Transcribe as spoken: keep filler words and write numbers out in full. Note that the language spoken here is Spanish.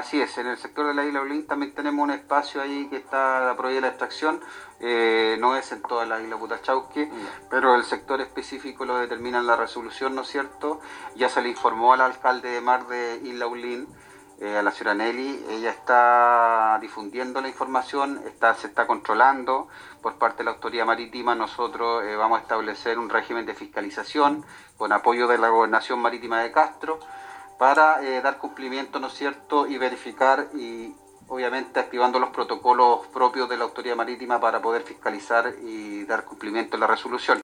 así es, en el sector de la isla Olin también tenemos un espacio ahí que está prohibida la extracción, eh, no es en toda la isla Putachauque, Ya. pero el sector específico lo determina en la resolución, ¿no es cierto? Ya se le informó al alcalde de mar de Isla Olin, eh, a la señora Nelly, ella está difundiendo la información, está, se está controlando por parte de la autoridad marítima. Nosotros eh, vamos a establecer un régimen de fiscalización con apoyo de la Gobernación Marítima de Castro para eh, dar cumplimiento, ¿no es cierto?, y verificar y obviamente activando los protocolos propios de la autoridad marítima para poder fiscalizar y dar cumplimiento a la resolución.